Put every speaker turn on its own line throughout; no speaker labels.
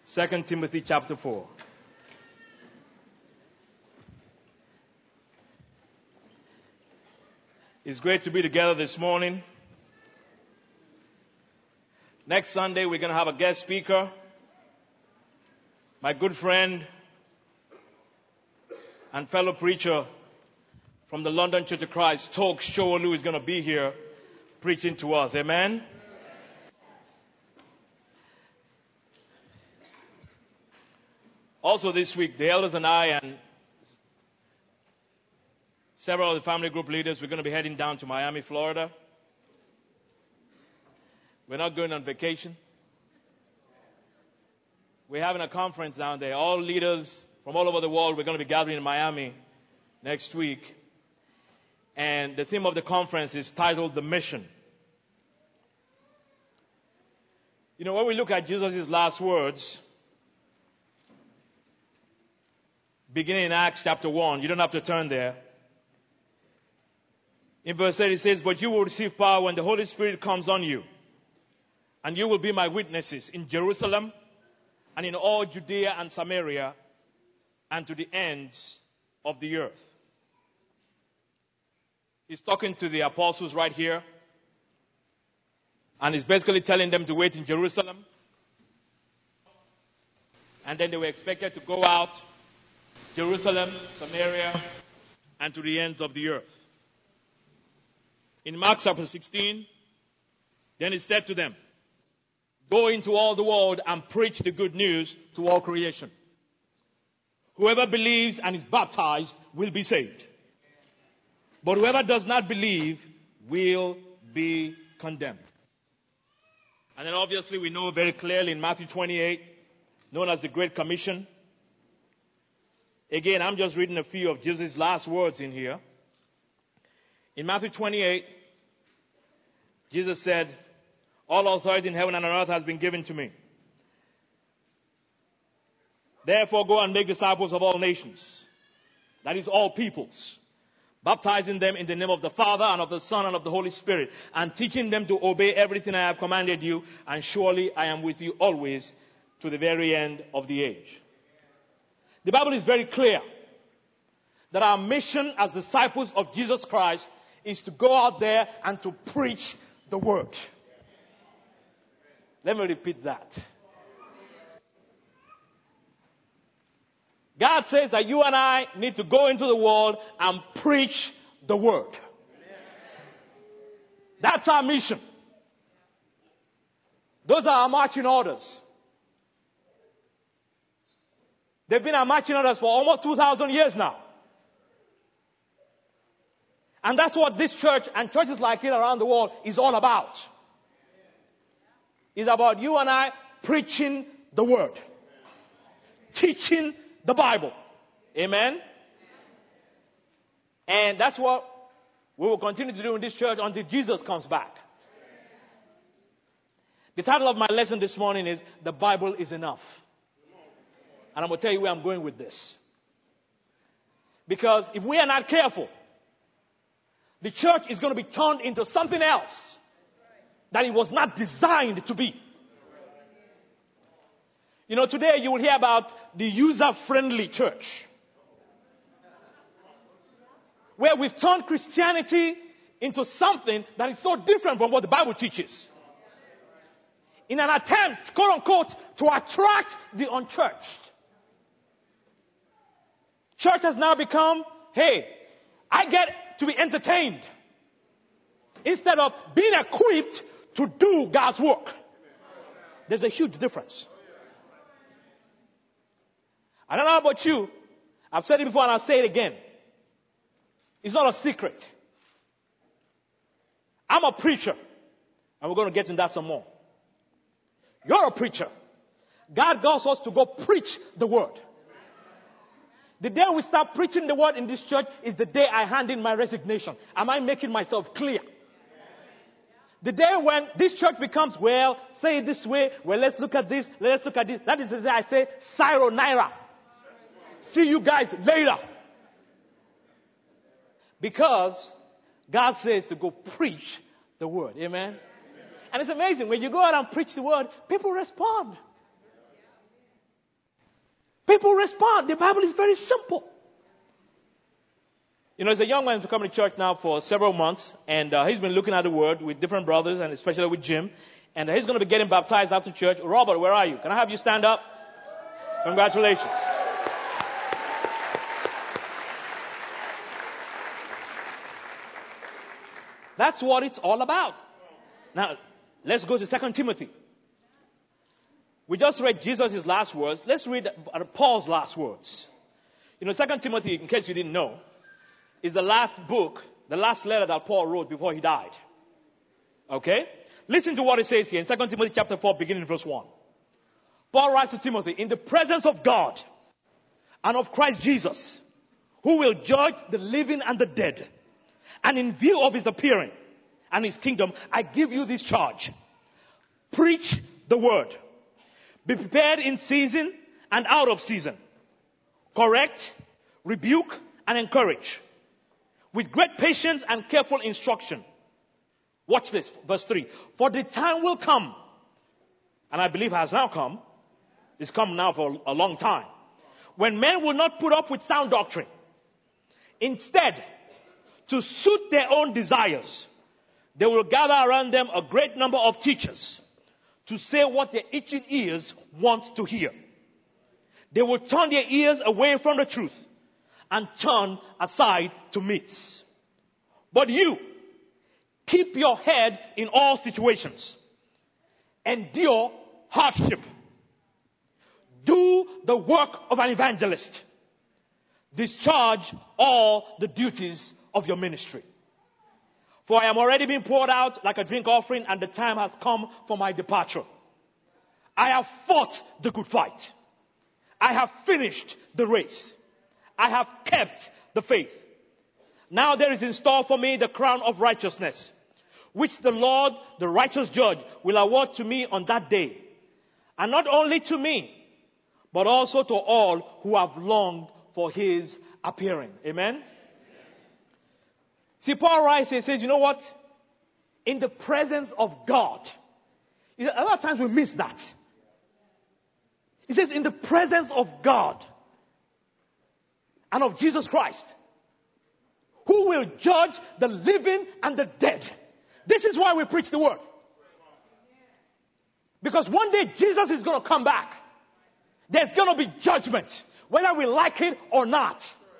2 Timothy chapter 4. It's great to be together this morning. Next Sunday, we're going to have a guest speaker. My good friend and fellow preacher from the London Church of Christ, Toke Showolu, is going to be here preaching to us. Amen? Also this week, the elders and I and several of the family group leaders, we're going to be heading down to Miami, Florida. We're not going on vacation. We're having a conference down there. All leaders from all over the world, we're going to be gathering in Miami next week. And the theme of the conference is titled The Mission. You know, when we look at Jesus' last words, beginning in Acts chapter 1, you don't have to turn there. In verse 8 it says, "But you will receive power when the Holy Spirit comes on you, and you will be my witnesses in Jerusalem and in all Judea and Samaria and to the ends of the earth." He's talking to the apostles right here, and he's basically telling them to wait in Jerusalem. And then they were expected to go out, Jerusalem, Samaria, and to the ends of the earth. In Mark chapter 16, then he said to them, "Go into all the world and preach the good news to all creation. Whoever believes and is baptized will be saved. But whoever does not believe will be condemned." And then obviously we know very clearly in Matthew 28, known as the Great Commission. Again, I'm just reading a few of Jesus' last words in here. In Matthew 28, Jesus said, "All authority in heaven and on earth has been given to me. Therefore go and make disciples of all nations," that is all peoples, "baptizing them in the name of the Father and of the Son and of the Holy Spirit, and teaching them to obey everything I have commanded you, and surely I am with you always to the very end of the age." The Bible is very clear that our mission as disciples of Jesus Christ is to go out there and to preach the word. Let me repeat that. God says that you and I need to go into the world and preach the word. That's our mission. Those are our marching orders. They've been our marching orders for almost 2,000 years now. And that's what this church and churches like it around the world is all about. It's about you and I preaching the word. Teaching the Bible. Amen? And that's what we will continue to do in this church until Jesus comes back. The title of my lesson this morning is "The Bible is Enough." And I'm going to tell you where I'm going with this. Because if we are not careful, the church is going to be turned into something else that it was not designed to be. You know, today you will hear about the user-friendly church, where we've turned Christianity into something that is so different from what the Bible teaches, in an attempt, quote-unquote, to attract the unchurched. Church has now become, hey, I get to be entertained instead of being equipped to do God's work. There's a huge difference. I don't know about you. I've said it before and I'll say it again. It's not a secret. I'm a preacher. And we're going to get into that some more. You're a preacher. God calls us to go preach the word. The day we start preaching the word in this church is the day I hand in my resignation. Am I making myself clear? The day when this church becomes, well, say it this way, well, let's look at this, let's look at this. That is the day I say, sayonara. See you guys later. Because God says to go preach the word. Amen? And it's amazing. When you go out and preach the word, people respond. People respond. The Bible is very simple. You know, there's a young man who's coming to church now for several months, and he's been looking at the Word with different brothers, and especially with Jim. And he's going to be getting baptized after church. Robert, where are you? Can I have you stand up? Congratulations. That's what it's all about. Now, let's go to 2 Timothy. We just read Jesus' last words. Let's read Paul's last words. You know, 2 Timothy, in case you didn't know, is the last book, the last letter that Paul wrote before he died. Okay? Listen to what it says here in 2 Timothy chapter 4, beginning in verse 1. Paul writes to Timothy, in the presence of God and of Christ Jesus, who will judge the living and the dead, and in view of his appearing and his kingdom, I give you this charge. Preach the word. Be prepared in season and out of season. Correct, rebuke, and encourage. With great patience and careful instruction. Watch this, verse 3. For the time will come, and I believe has now come, it's come now for a long time, when men will not put up with sound doctrine. Instead, to suit their own desires, they will gather around them a great number of teachers to say what their itching ears want to hear. They will turn their ears away from the truth and turn aside to myths. But you, keep your head in all situations. Endure hardship. Do the work of an evangelist. Discharge all the duties of your ministry. For I am already being poured out like a drink offering, and the time has come for my departure. I have fought the good fight. I have finished the race. I have kept the faith. Now there is in store for me the crown of righteousness, which the Lord, the righteous judge, will award to me on that day. And not only to me, but also to all who have longed for his appearing. Amen? See, Paul writes, he says, you know what? In the presence of God. A lot of times we miss that. He says, in the presence of God and of Jesus Christ, who will judge the living and the dead. This is why we preach the word. Because one day Jesus is going to come back. There's going to be judgment, whether we like it or not.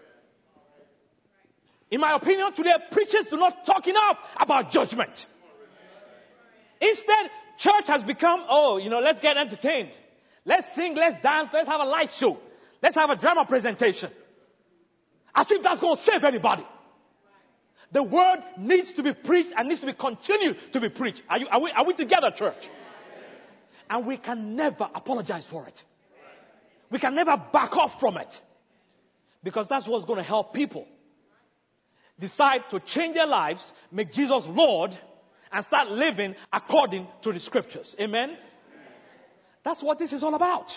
In my opinion, today preachers do not talk enough about judgment. Instead, church has become, let's get entertained. Let's sing, let's dance, let's have a light show. Let's have a drama presentation. As if that's going to save anybody. The word needs to be preached and needs to be continued to be preached. Are we together, church? And we can never apologize for it. We can never back off from it. Because that's what's going to help people decide to change their lives, make Jesus Lord, and start living according to the scriptures. Amen? That's what this is all about.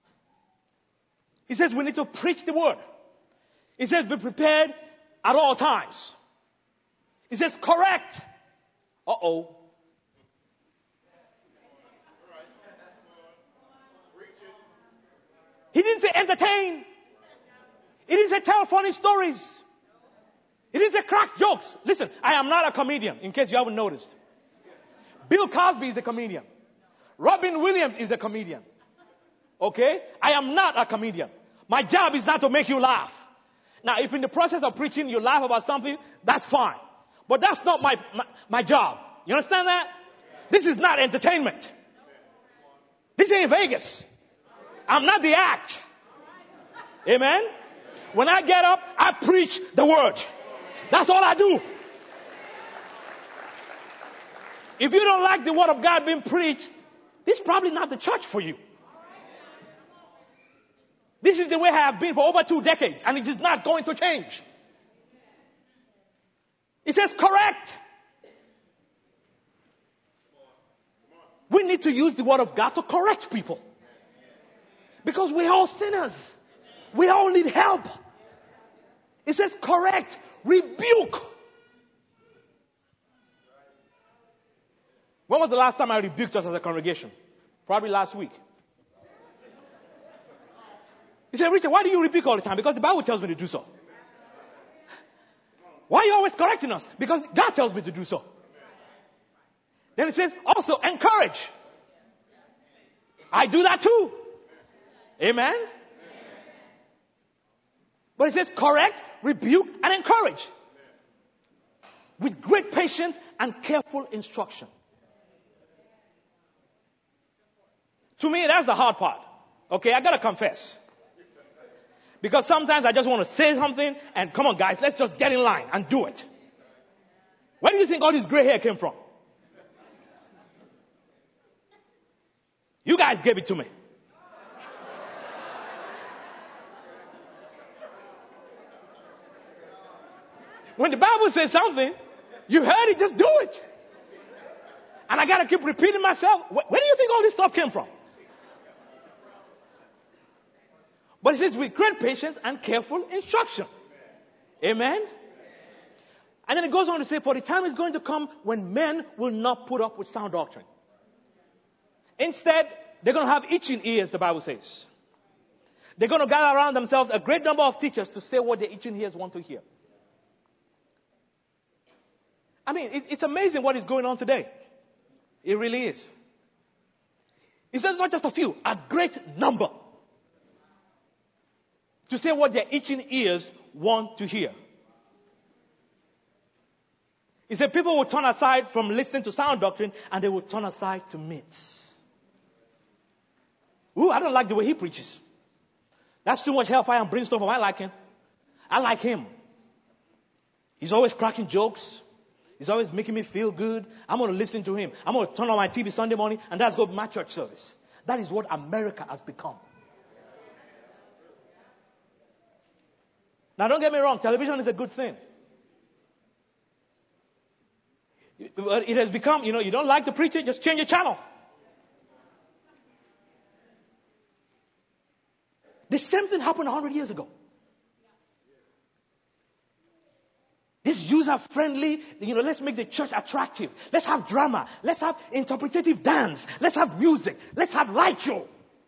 He says we need to preach the word. He says be prepared at all times. He says correct. Uh-oh. He didn't say entertain. He didn't say tell funny stories. He didn't say crack jokes. Listen, I am not a comedian, in case you haven't noticed. Bill Cosby is a comedian. Robin Williams is a comedian. Okay? I am not a comedian. My job is not to make you laugh. Now, if in the process of preaching you laugh about something, that's fine. But that's not my job. You understand that? This is not entertainment. This ain't Vegas. I'm not the act. Amen? When I get up, I preach the word. That's all I do. If you don't like the word of God being preached, this is probably not the church for you. This is the way I have been for over 2 decades, and it is not going to change. It says correct. We need to use the word of God to correct people. Because we're all sinners. We all need help. It says correct, rebuke. When was the last time I rebuked us as a congregation? Probably last week. He said, Richard, why do you rebuke all the time? Because the Bible tells me to do so. Why are you always correcting us? Because God tells me to do so. Then it says, also encourage. I do that too. Amen? But it says correct, rebuke, and encourage. With great patience and careful instruction. To me, that's the hard part. Okay, I gotta confess. Because sometimes I just want to say something and come on guys, let's just get in line and do it. Where do you think all this gray hair came from? You guys gave it to me. When the Bible says something, you heard it, just do it. And I got to keep repeating myself. Where do you think all this stuff came from? But it says with great patience and careful instruction. Amen? And then it goes on to say, for the time is going to come when men will not put up with sound doctrine. Instead, they're going to have itching ears, the Bible says. They're going to gather around themselves a great number of teachers to say what the itching ears want to hear. I mean, it's amazing what is going on today. It really is. It says not just a few, a great number. To say what their itching ears want to hear. He said people will turn aside from listening to sound doctrine and they will turn aside to myths. Ooh, I don't like the way he preaches. That's too much hellfire and brimstone for my liking. I like him. He's always cracking jokes. He's always making me feel good. I'm going to listen to him. I'm going to turn on my TV Sunday morning and that's go to my church service. That is what America has become. Now don't get me wrong, television is a good thing. It has become, you don't like the preacher, just change your channel. The same thing happened 100 years ago. This user-friendly, let's make the church attractive. Let's have drama. Let's have interpretative dance. Let's have music. Let's have light show.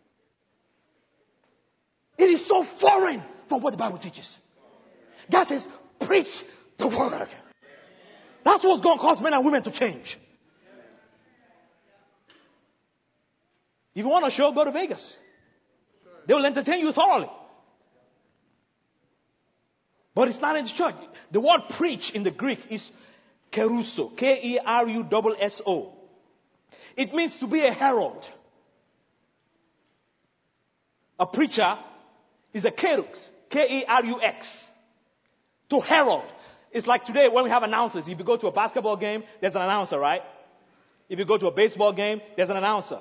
It is so foreign from what the Bible teaches. God says, preach the word. That's what's going to cause men and women to change. If you want a show, go to Vegas. They will entertain you thoroughly. But it's not in the church. The word preach in the Greek is kerusso. Kerusso. It means to be a herald. A preacher is a kerux. Kerux. To herald. It's like today when we have announcers. If you go to a basketball game, there's an announcer, right? If you go to a baseball game, there's an announcer.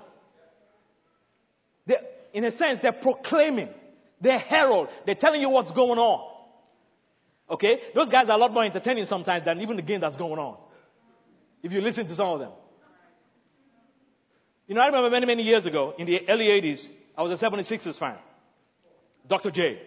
In a sense, they're proclaiming. They're herald. They're telling you what's going on. Okay? Those guys are a lot more entertaining sometimes than even the game that's going on. If you listen to some of them. I remember many, many years ago, in the early 80s, I was a 76ers fan. Dr. J.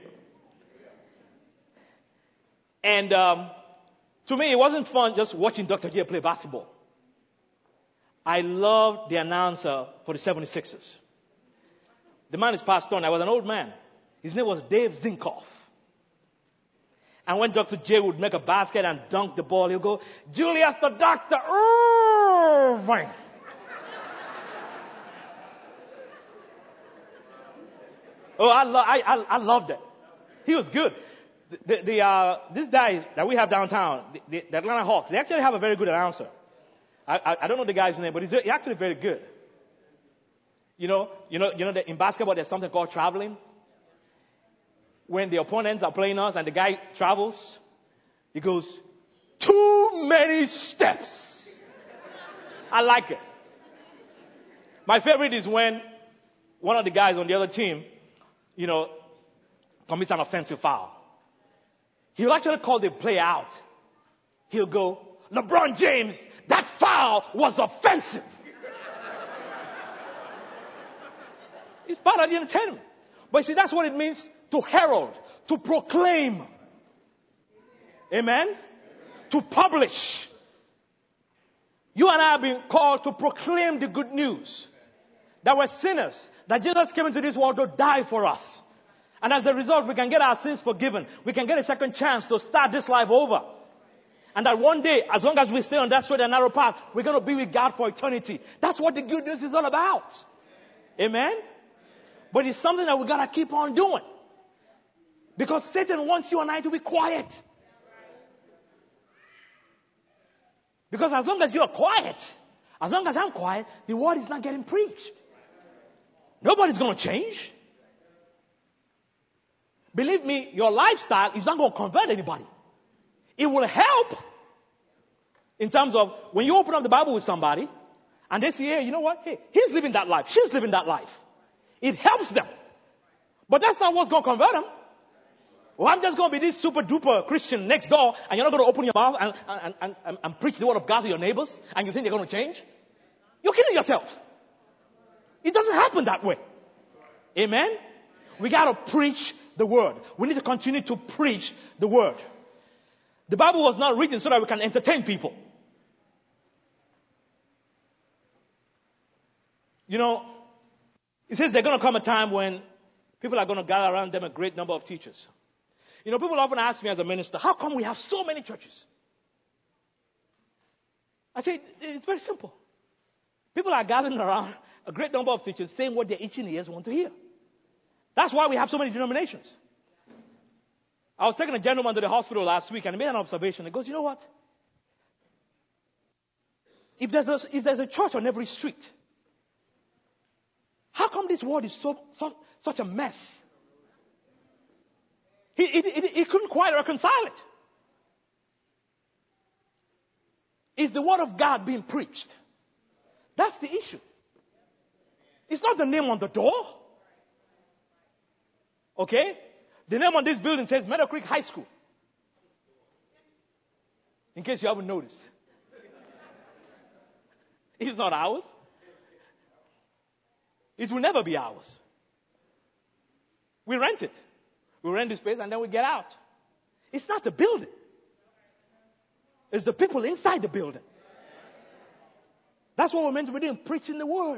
And to me, it wasn't fun just watching Dr. J play basketball. I loved the announcer for the 76ers. The man is passed on. I was an old man. His name was Dave Zinkoff. And when Dr. J would make a basket and dunk the ball, he'll go, Julius the Dr. Irving. Oh, I loved it. He was good. This guy that we have downtown, the Atlanta Hawks, they actually have a very good announcer. I don't know the guy's name, but he's actually very good. That in basketball there's something called traveling. When the opponents are playing us and the guy travels, he goes, too many steps. I like it. My favorite is when one of the guys on the other team, commits an offensive foul. He'll actually call the play out. He'll go, LeBron James, that foul was offensive. It's part of the entertainment. But you see, that's what it means to herald, to proclaim. Amen? To publish. You and I have been called to proclaim the good news. That we're sinners. That Jesus came into this world to die for us. And as a result, we can get our sins forgiven. We can get a second chance to start this life over. And that one day, as long as we stay on that straight and narrow path, we're going to be with God for eternity. That's what the good news is all about. Amen? But it's something that we got to keep on doing. Because Satan wants you and I to be quiet. Because as long as you're quiet, as long as I'm quiet, the word is not getting preached. Nobody's going to change. Believe me, your lifestyle is not going to convert anybody. It will help in terms of when you open up the Bible with somebody and they say, hey, you know what? Hey, he's living that life. She's living that life. It helps them. But that's not what's going to convert them. Well, I'm just going to be this super duper Christian next door and you're not going to open your mouth and preach the word of God to your neighbors and you think they're going to change? You're kidding yourself. It doesn't happen that way. Amen? We got to preach the word. We need to continue to preach the word. The Bible was not written so that we can entertain people. You know, it says there's going to come a time when people are going to gather around them a great number of teachers. You know, people often ask me as a minister, how come we have so many churches? I say, it's very simple. People are gathering around a great number of teachers saying what their itching ears want to hear. That's why we have so many denominations. I was taking a gentleman to the hospital last week and he made an observation. He goes, you know what? If there's a church on every street, how come this world is such a mess? He couldn't quite reconcile it. Is the word of God being preached? That's the issue. It's not the name on the door. Okay? The name on this building says Meadow Creek High School. In case you haven't noticed. It's not ours. It will never be ours. We rent it. We rent the space and then we get out. It's not the building. It's the people inside the building. That's what we're meant to be doing, preaching the word.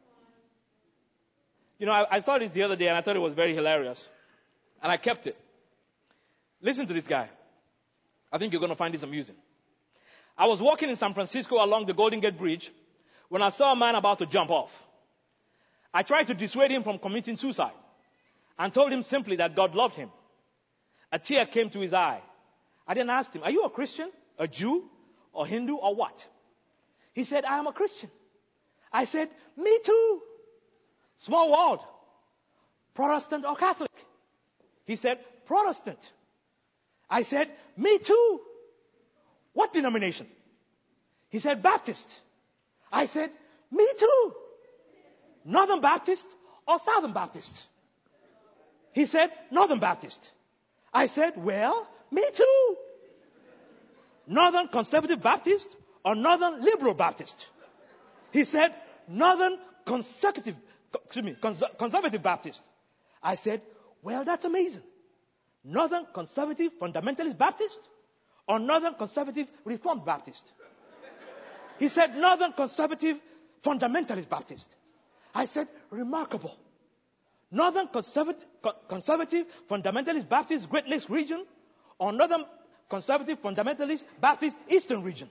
You know, I saw this the other day and I thought it was very hilarious. And I kept it. Listen to this guy. I think you're going to find this amusing. I was walking in San Francisco along the Golden Gate Bridge when I saw a man about to jump off. I tried to dissuade him from committing suicide and told him simply that God loved him. A tear came to his eye. I then asked him, are you a Christian, a Jew, or Hindu, or what? He said, I am a Christian. I said, me too. Small world. Protestant or Catholic? He said, Protestant. I said, me too. What denomination? He said, Baptist. I said, me too. Northern Baptist or Southern Baptist? He said, Northern Baptist. I said, well, me too. Northern Conservative Baptist or Northern Liberal Baptist? He said, Northern Conservative Baptist. I said, well, that's amazing. Northern Conservative Fundamentalist Baptist or Northern Conservative Reformed Baptist? He said, Northern Conservative Fundamentalist Baptist. I said, remarkable. Northern Conservative Fundamentalist Baptist Great Lakes region or Northern Conservative Fundamentalist Baptist Eastern region?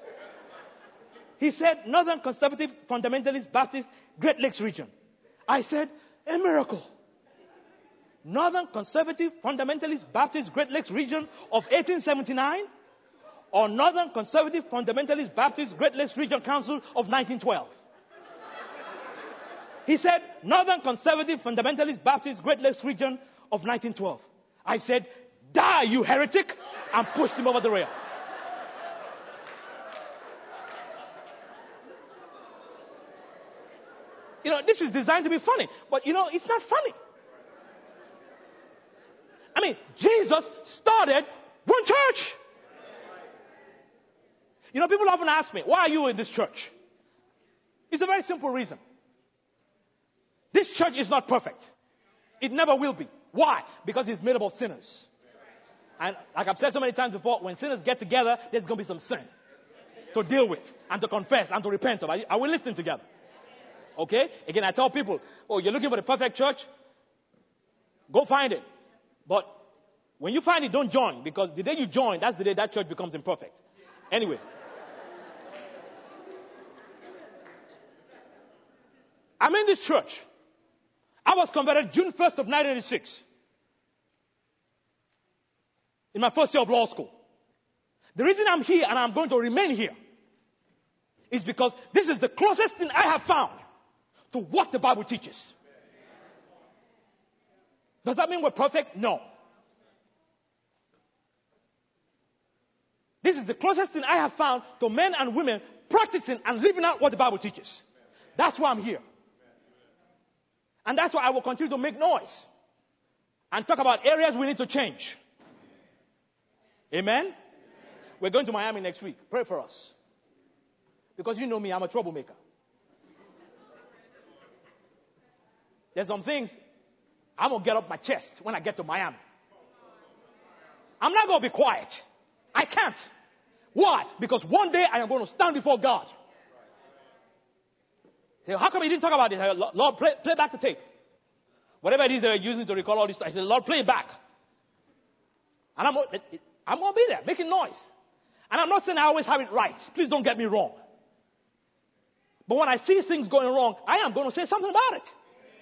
He said, Northern Conservative Fundamentalist Baptist Great Lakes region. I said, a miracle. Northern Conservative Fundamentalist Baptist Great Lakes region of 1879 or Northern Conservative Fundamentalist Baptist Great Lakes Region Council of 1912? He said, Northern Conservative Fundamentalist Baptist Great Lakes region of 1912. I said, die, you heretic, and pushed him over the rail. You know, this is designed to be funny, but you know, it's not funny. I mean, Jesus started one church. You know, people often ask me, why are you in this church? It's a very simple reason. This church is not perfect. It never will be. Why? Because it's made up of sinners. And like I've said so many times before, when sinners get together, there's going to be some sin to deal with and to confess and to repent of. Are we listening together? Okay? Again, I tell people, oh, you're looking for the perfect church? Go find it. But when you find it, don't join, because the day you join, that's the day that church becomes imperfect. Anyway. I'm in this church. I was converted June 1st of 1986. In my first year of law school. The reason I'm here and I'm going to remain here is because this is the closest thing I have found to what the Bible teaches. Does that mean we're perfect? No. This is the closest thing I have found to men and women practicing and living out what the Bible teaches. That's why I'm here. And that's why I will continue to make noise and talk about areas we need to change. Amen? We're going to Miami next week. Pray for us. Because you know me, I'm a troublemaker. There's some things I'm going to get off my chest when I get to Miami. I'm not going to be quiet. I can't. Why? Because one day I am going to stand before God. Say, how come you didn't talk about this? Lord, play back the tape. Whatever it is they're using to record all this stuff. I said, Lord, play it back. And I'm going to be there making noise. And I'm not saying I always have it right. Please don't get me wrong. But when I see things going wrong, I am going to say something about it.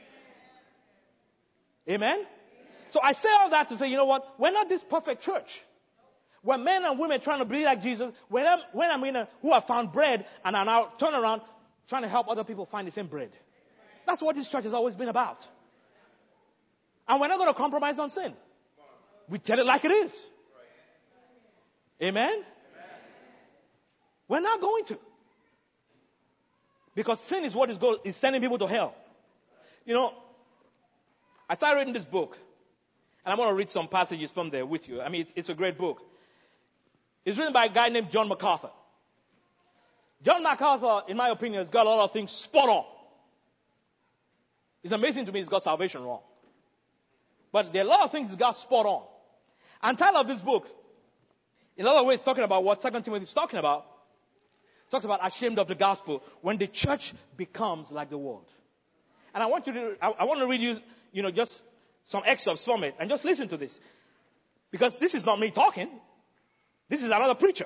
Amen? So I say all that to say, you know what? We're not this perfect church. We're men and women trying to be like Jesus. When I'm in who have found bread and are now turn around trying to help other people find the same bread. That's what this church has always been about. And we're not going to compromise on sin. We tell it like it is. Amen? We're not going to. Because sin is what is sending people to hell. You know, I started reading this book. And I'm going to read some passages from there with you. I mean, it's a great book. It's written by a guy named John MacArthur. John MacArthur, in my opinion, has got a lot of things spot on. It's amazing to me he's got salvation wrong. But there are a lot of things he's got spot on. And title of this book, in a lot of ways, talking about what 2 Timothy is talking about. Talks about ashamed of the gospel when the church becomes like the world. And I want to read you, just some excerpts from it, and just listen to this. Because this is not me talking. This is another preacher.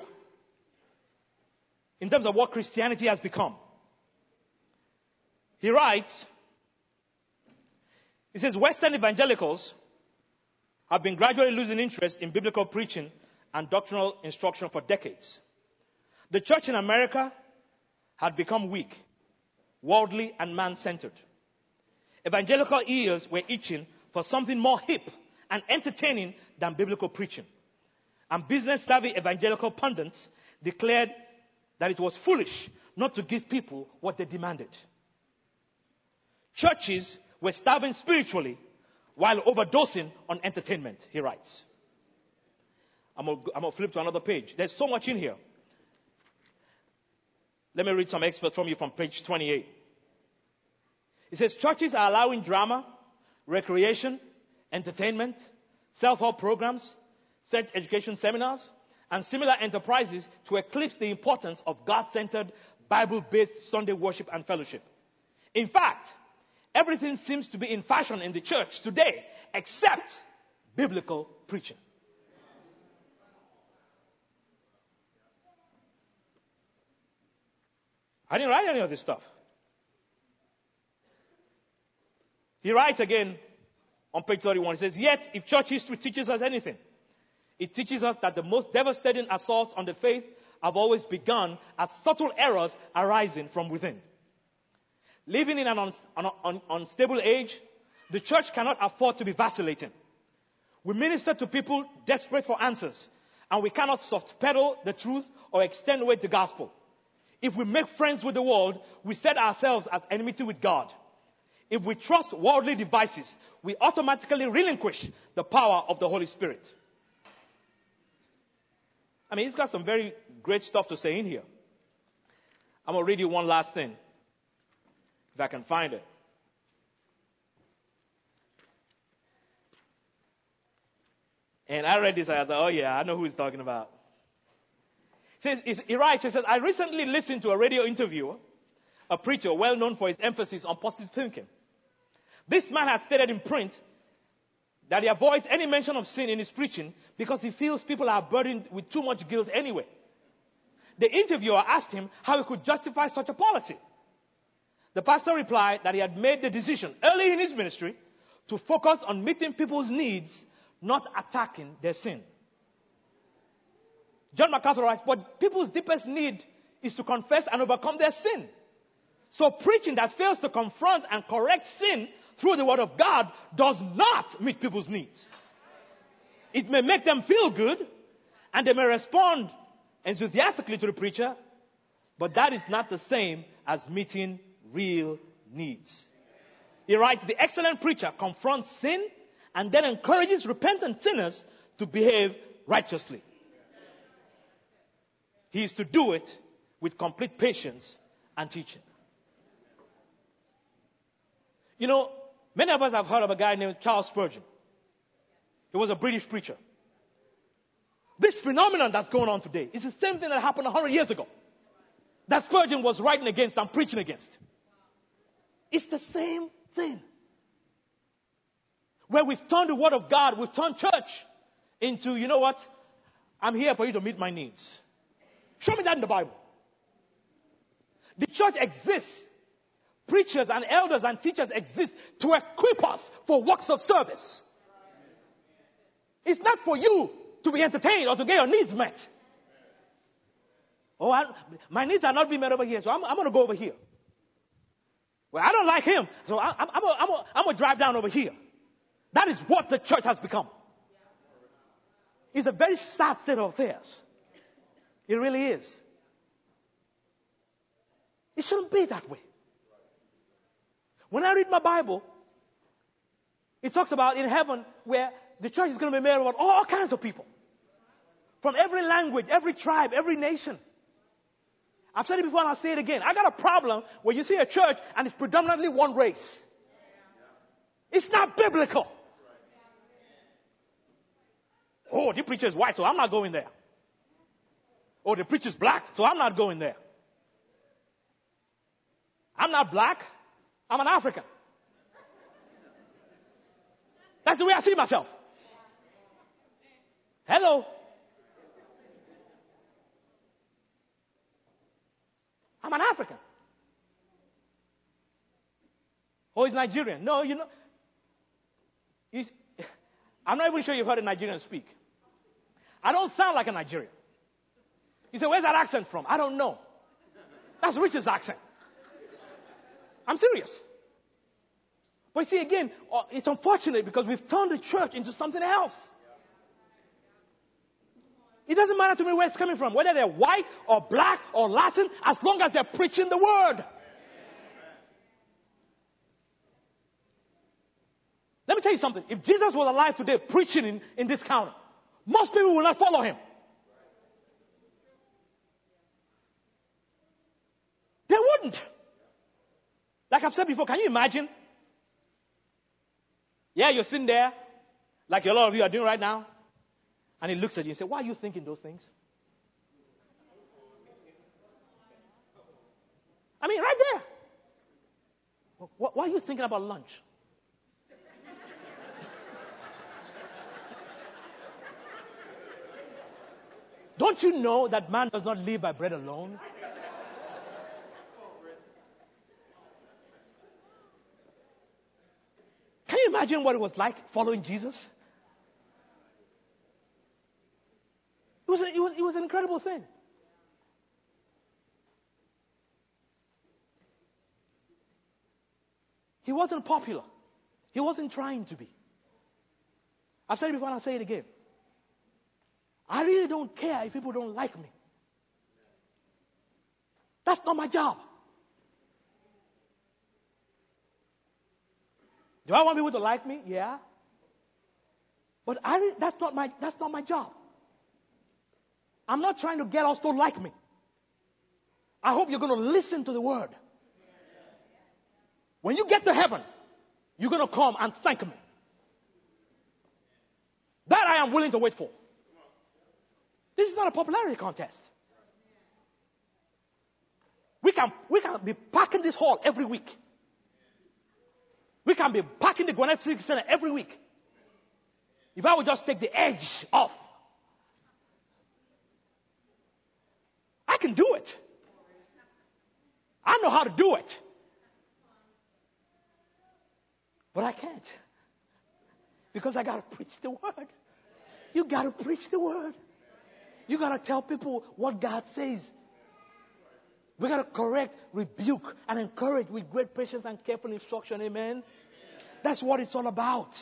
In terms of what Christianity has become. He writes, he says, Western evangelicals have been gradually losing interest in biblical preaching and doctrinal instruction for decades. The church in America had become weak, worldly, and man-centered. Evangelical ears were itching for something more hip and entertaining than biblical preaching. And business-savvy evangelical pundits declared that it was foolish not to give people what they demanded. Churches were starving spiritually while overdosing on entertainment, he writes. I'm going to flip to another page. There's so much in here. Let me read some excerpts from you from page 28. It says, churches are allowing drama, recreation, entertainment, self-help programs, sex education seminars, and similar enterprises to eclipse the importance of God-centered, Bible-based Sunday worship and fellowship. In fact, everything seems to be in fashion in the church today except biblical preaching. I didn't write any of this stuff. He writes again on page 31. He says, yet, if church history teaches us anything, it teaches us that the most devastating assaults on the faith have always begun as subtle errors arising from within. Living in an unstable age, the church cannot afford to be vacillating. We minister to people desperate for answers, and we cannot soft pedal the truth or extenuate the gospel. If we make friends with the world, we set ourselves at enmity with God. If we trust worldly devices, we automatically relinquish the power of the Holy Spirit. I mean, he's got some very great stuff to say in here. I'm going to read you one last thing, if I can find it. And I read this, and I thought, oh yeah, I know who he's talking about. He writes, he says, I recently listened to a radio interviewer, a preacher well known for his emphasis on positive thinking. This man had stated in print that he avoids any mention of sin in his preaching because he feels people are burdened with too much guilt anyway. The interviewer asked him how he could justify such a policy. The pastor replied that he had made the decision early in his ministry to focus on meeting people's needs, not attacking their sin. John MacArthur writes, but people's deepest need is to confess and overcome their sin. So preaching that fails to confront and correct sin through the word of God does not meet people's needs. It may make them feel good, and they may respond enthusiastically to the preacher, but that is not the same as meeting real needs. He writes, the excellent preacher confronts sin and then encourages repentant sinners to behave righteously. He is to do it with complete patience and teaching. You know, many of us have heard of a guy named Charles Spurgeon. He was a British preacher. This phenomenon that's going on today is the same thing that happened 100 years ago, that Spurgeon was writing against and preaching against. It's the same thing. Where we've turned the word of God, we've turned church into, you know what? I'm here for you to meet my needs. Show me that in the Bible. The church exists. Preachers and elders and teachers exist to equip us for works of service. It's not for you to be entertained or to get your needs met. Oh, my needs are not being met over here, so I'm going to go over here. Well, I don't like him, so I'm going to drive down over here. That is what the church has become. It's a very sad state of affairs. It really is. It shouldn't be that way. When I read my Bible, it talks about in heaven where the church is going to be made about all kinds of people. From every language, every tribe, every nation. I've said it before and I'll say it again. I got a problem when you see a church and it's predominantly one race. It's not biblical. Oh, the preacher is white, so I'm not going there. Oh, the preacher is black, so I'm not going there. I'm not black. I'm an African. That's the way I see myself. Hello. I'm an African. Oh, he's Nigerian. No, you know. I'm not even sure you've heard a Nigerian speak. I don't sound like a Nigerian. You say, where's that accent from? I don't know. That's Richard's accent. I'm serious. But you see, again, it's unfortunate because we've turned the church into something else. It doesn't matter to me where it's coming from, whether they're white or black or Latin, as long as they're preaching the word. Let me tell you something. If Jesus was alive today preaching in this county, most people will not follow him. They wouldn't. Like I've said before, can you imagine? Yeah, you're sitting there, like a lot of you are doing right now, and he looks at you and says, why are you thinking those things? I mean, right there. Why are you thinking about lunch? Don't you know that man does not live by bread alone? Can you imagine what it was like following Jesus? It was an incredible thing. He wasn't popular. He wasn't trying to be. I've said it before and I'll say it again. I really don't care if people don't like me. That's not my job. Do I want people to like me? Yeah. But that's not my job. I'm not trying to get us to like me. I hope you're going to listen to the word. When you get to heaven, you're going to come and thank me. That I am willing to wait for. This is not a popularity contest. We can be packing this hall every week. We can be packing the Gwinnett Civic Center every week. If I would just take the edge off, I can do it. I know how to do it. But I can't. Because I got to preach the word. You got to preach the word. You got to tell people what God says. We got to correct, rebuke, and encourage with great patience and careful instruction. Amen. That's what it's all about.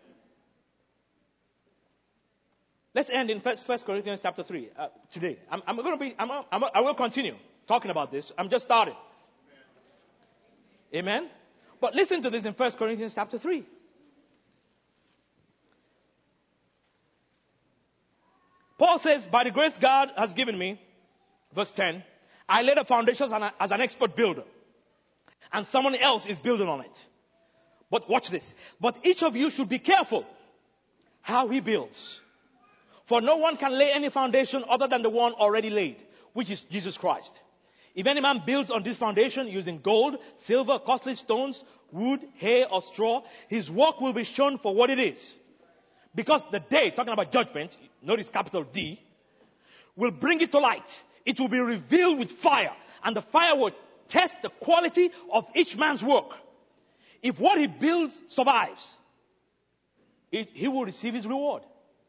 Let's end in 1 Corinthians chapter 3 today. I will continue talking about this. I'm just starting. Amen. But listen to this in 1 Corinthians chapter 3. Paul says, by the grace God has given me, verse 10, I laid the foundations as an expert builder. And someone else is building on it. But watch this. But each of you should be careful how he builds. For no one can lay any foundation other than the one already laid, which is Jesus Christ. If any man builds on this foundation using gold, silver, costly stones, wood, hay, or straw, his work will be shown for what it is. Because the day, talking about judgment, notice capital D, will bring it to light. It will be revealed with fire, and the fire will test the quality of each man's work. If what he builds survives, he will receive his reward.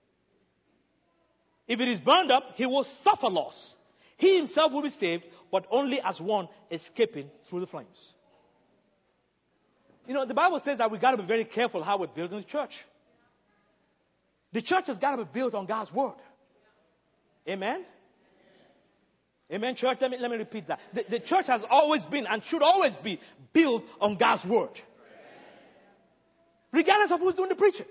If it is burned up, he will suffer loss. He himself will be saved, but only as one escaping through the flames. You know, the Bible says that we've got to be very careful how we're building the church. The church has got to be built on God's word. Amen? Amen, church? Let me repeat that. The church has always been and should always be built on God's word. Regardless of who's doing the preaching.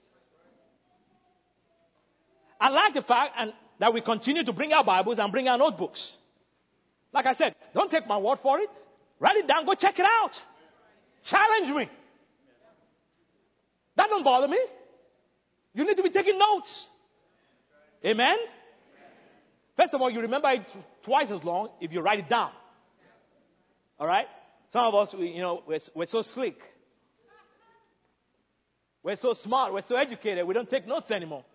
I like the fact that we continue to bring our Bibles and bring our notebooks. Like I said, don't take my word for it. Write it down, go check it out. Challenge me. That don't bother me. You need to be taking notes. Amen? First of all, you remember it twice as long if you write it down. All right? Some of us, we're so slick. We're so smart. We're so educated. We don't take notes anymore.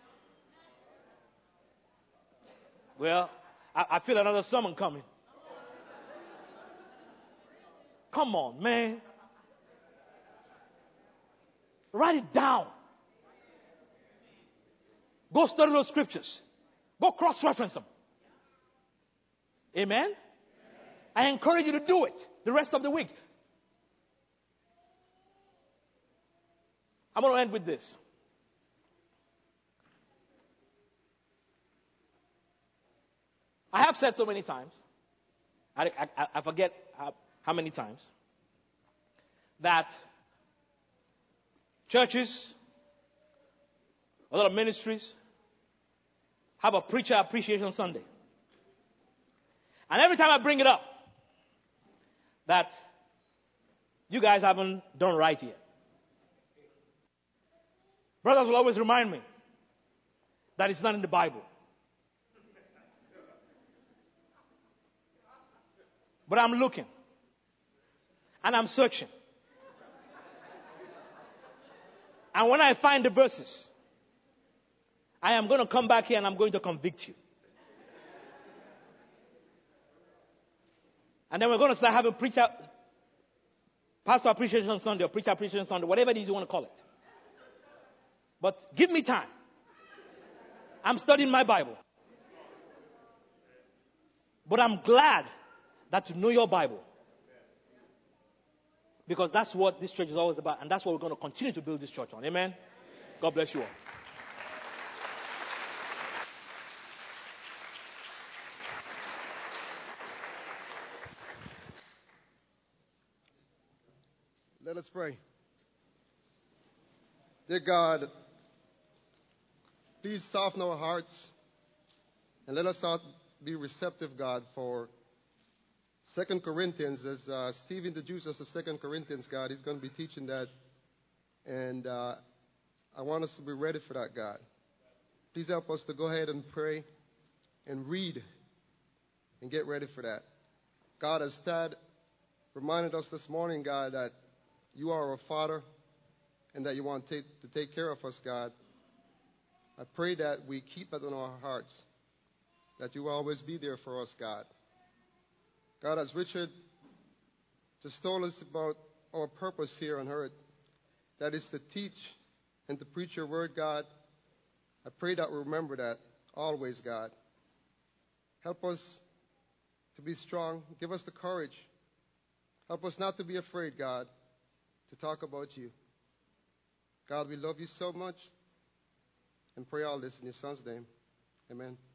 Well, I feel another sermon coming. Come on, man. Write it down. Go study those scriptures. Go cross-reference them. Amen? I encourage you to do it the rest of the week. I'm going to end with this. I have said so many times, I forget how many times, that churches, a lot of ministries, have a preacher appreciation Sunday. And every time I bring it up, that you guys haven't done right yet. Brothers will always remind me that it's not in the Bible. But I'm looking. And I'm searching. And when I find the verses, I am going to come back here and I'm going to convict you. And then we're going to start having Pastor Appreciation Sunday or Preacher Appreciation Sunday, whatever it is you want to call it. But give me time. I'm studying my Bible. But I'm glad that you know your Bible. Because that's what this church is always about. And that's what we're going to continue to build this church on. Amen? God bless you all.
Let us pray. Dear God, please soften our hearts and let us not be receptive, God, for 2 Corinthians. As Steve introduced us to 2 Corinthians, God, he's going to be teaching that. And I want us to be ready for that, God. Please help us to go ahead and pray and read and get ready for that. God, as Tad reminded us this morning, God, that you are our Father and that you want to take care of us, God. I pray that we keep that in our hearts, that you will always be there for us, God. God, as Richard just told us about our purpose here on earth, that is to teach and to preach your word, God, I pray that we remember that always, God. Help us to be strong. Give us the courage. Help us not to be afraid, God, to talk about you. God, we love you so much, and pray all this in your Son's name. Amen.